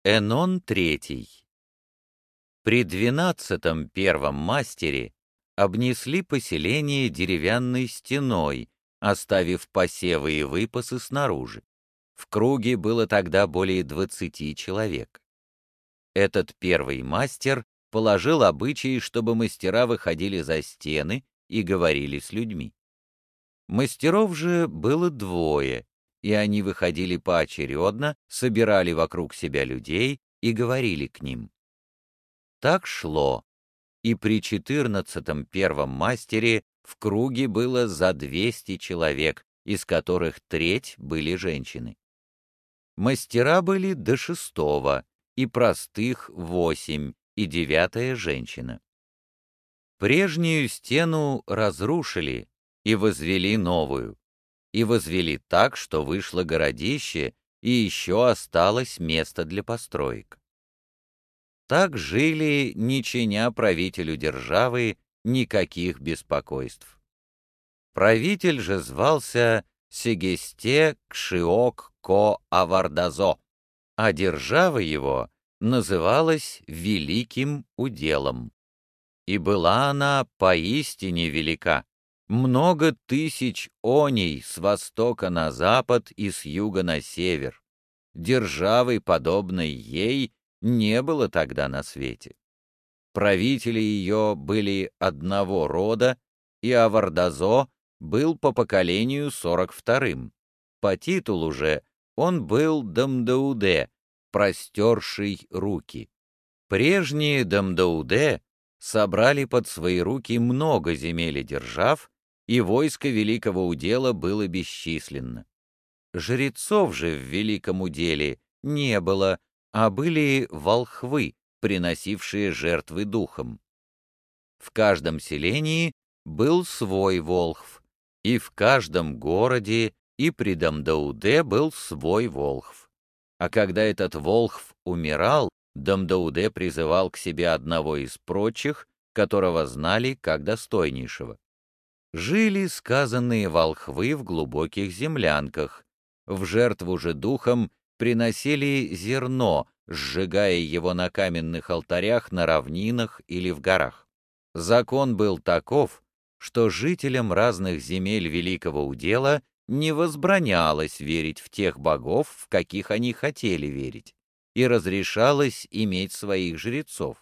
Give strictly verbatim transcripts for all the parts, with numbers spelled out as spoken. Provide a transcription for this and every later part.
Энон третий. При двенадцатом первом мастере обнесли поселение деревянной стеной, оставив посевы и выпасы снаружи. В круге было тогда более двадцати человек. Этот первый мастер положил обычай, чтобы мастера выходили за стены и говорили с людьми. Мастеров же было двое, и они выходили поочередно, собирали вокруг себя людей и говорили к ним. Так шло, и при четырнадцатом первом мастере в круге было за двести человек, из которых треть были женщины. Мастера были до шестого, и простых восемь, и девятая женщина. Прежнюю стену разрушили и возвели новую, и возвели так, что вышло городище, и еще осталось место для построек. Так жили, не чиня правителю державы никаких беспокойств. Правитель же звался Сегесте Кшиок Ко Авардазо, а держава его называлась Великим Уделом. И была она поистине велика. Много тысяч оней с востока на запад и с юга на север. Державы, подобной ей, не было тогда на свете. Правители ее были одного рода, и Авардазо был по поколению сорок вторым. По титулу же он был Дамдауде, простерший руки. Прежние Дамдауде собрали под свои руки много земель и держав, и войско Великого Удела было бесчисленно. Жрецов же в Великом Уделе не было, а были волхвы, приносившие жертвы духам. В каждом селении был свой волхв, и в каждом городе и при Дамдауде был свой волхв. А когда этот волхв умирал, Дамдауде призывал к себе одного из прочих, которого знали как достойнейшего. Жили сказанные волхвы в глубоких землянках, в жертву же духам приносили зерно, сжигая его на каменных алтарях на равнинах или в горах. Закон был таков, что жителям разных земель Великого Удела не возбранялось верить в тех богов, в каких они хотели верить, и разрешалось иметь своих жрецов.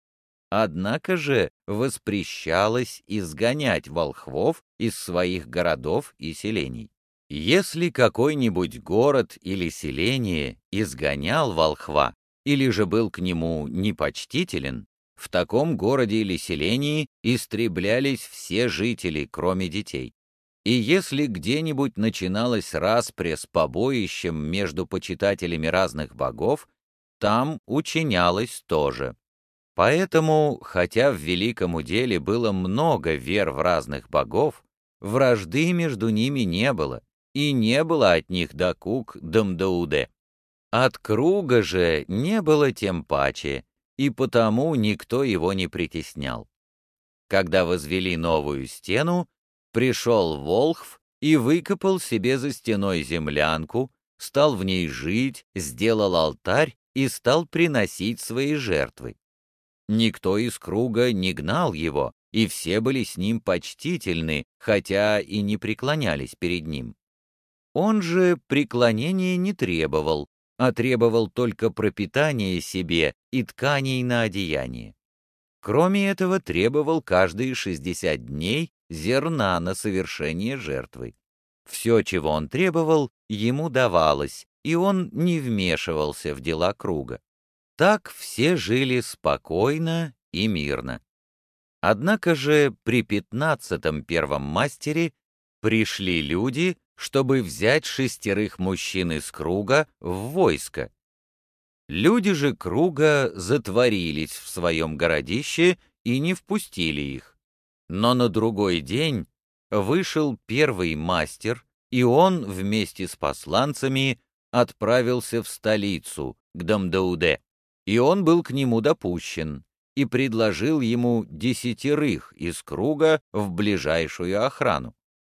Однако же воспрещалось изгонять волхвов из своих городов и селений. Если какой-нибудь город или селение изгонял волхва, или же был к нему непочтителен, в таком городе или селении истреблялись все жители, кроме детей. И если где-нибудь начиналась распря с побоищем между почитателями разных богов, там учинялось тоже. Поэтому, хотя в Великом Уделе было много вер в разных богов, вражды между ними не было, и не было от них докук Дамдауде. От круга же не было тем паче, и потому никто его не притеснял. Когда возвели новую стену, пришел волхв и выкопал себе за стеной землянку, стал в ней жить, сделал алтарь и стал приносить свои жертвы. Никто из круга не гнал его, и все были с ним почтительны, хотя и не преклонялись перед ним. Он же преклонения не требовал, а требовал только пропитания себе и тканей на одеяние. Кроме этого, требовал каждые шестьдесят дней зерна на совершение жертвы. Все, чего он требовал, ему давалось, и он не вмешивался в дела круга. Так все жили спокойно и мирно. Однако же при пятнадцатом первом мастере пришли люди, чтобы взять шестерых мужчин из круга в войско. Люди же круга затворились в своем городище и не впустили их. Но на другой день вышел первый мастер, и он вместе с посланцами отправился в столицу, к Дамдауде. И он был к нему допущен, и предложил ему десятерых из круга в ближайшую охрану.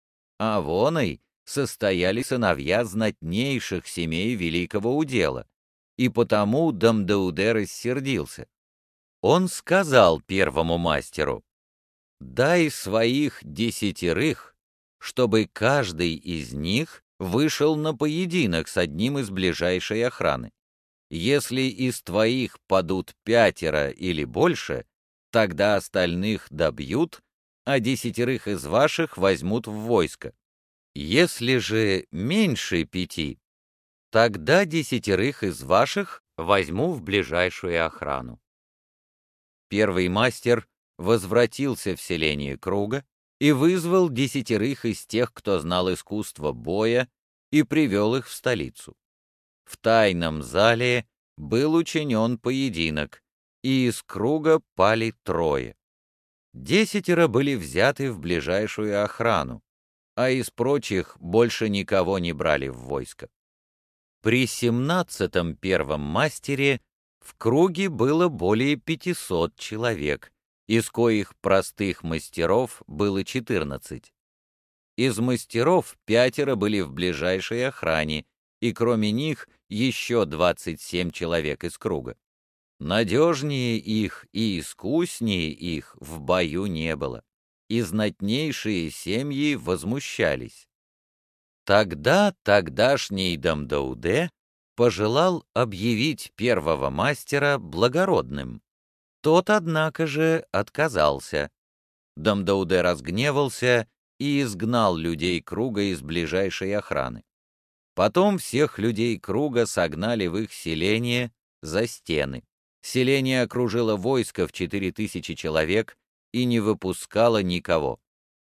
А воной состояли сыновья знатнейших семей Великого Удела, и потому Дамдауде рассердился. Он сказал первому мастеру: «Дай своих десятерых, чтобы каждый из них вышел на поединок с одним из ближайшей охраны. Если из твоих падут пятеро или больше, тогда остальных добьют, а десятерых из ваших возьмут в войско. Если же меньше пяти, тогда десятерых из ваших возьму в ближайшую охрану». Первый мастер возвратился в селение Круга и вызвал десятерых из тех, кто знал искусство боя, и привел их в столицу. В тайном зале был учинен поединок, и из Круга пали трое. Десятеро были взяты в ближайшую охрану, а из прочих больше никого не брали в войско. При семнадцатом первом мастере в Круге было более пятисот человек, из коих простых мастеров было четырнадцать. Из мастеров пятеро были в ближайшей охране, и кроме них еще двадцать семь человек из Круга. Надежнее их и искуснее их в бою не было, и знатнейшие семьи возмущались. Тогда тогдашний Дамдауде пожелал объявить первого мастера благородным. Тот, однако же, отказался. Дамдауде разгневался и изгнал людей Круга из ближайшей охраны. Потом всех людей Круга согнали в их селение за стены. Селение окружило войско в четыре тысячи человек и не выпускало никого.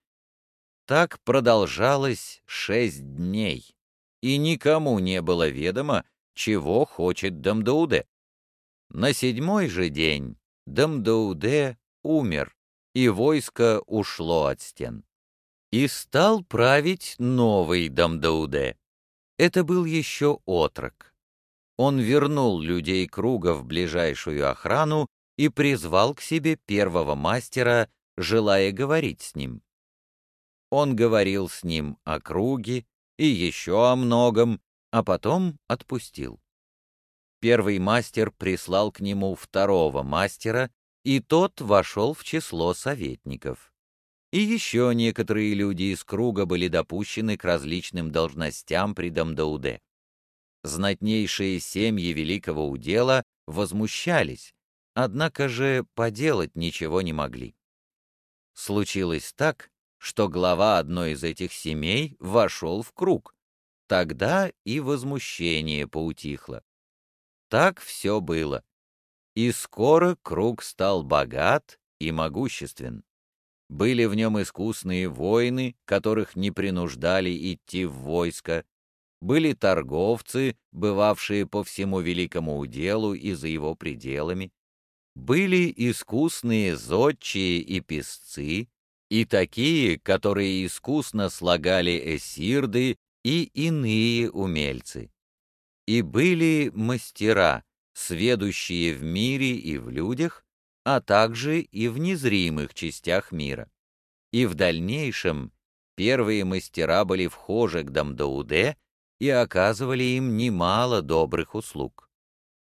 Так продолжалось шесть дней, и никому не было ведомо, чего хочет Дамдауде. На седьмой же день Дамдауде умер, и войско ушло от стен. И стал править новый Дамдауде. Это был еще отрок. Он вернул людей Круга в ближайшую охрану и призвал к себе первого мастера, желая говорить с ним. Он говорил с ним о Круге и еще о многом, а потом отпустил. Первый мастер прислал к нему второго мастера, и тот вошел в число советников. И еще некоторые люди из Круга были допущены к различным должностям при Дамдауде. Знатнейшие семьи великого удела возмущались, однако же поделать ничего не могли. Случилось так, что глава одной из этих семей вошел в Круг. Тогда и возмущение поутихло. Так все было. И скоро Круг стал богат и могуществен. Были в нем искусные воины, которых не принуждали идти в войско. Были торговцы, бывавшие по всему великому уделу и за его пределами. Были искусные зодчие и песцы, и такие, которые искусно слагали эсирды и иные умельцы. И были мастера, сведущие в мире и в людях, а также и в незримых частях мира. И в дальнейшем первые мастера были вхожи к Дамдауде и оказывали им немало добрых услуг.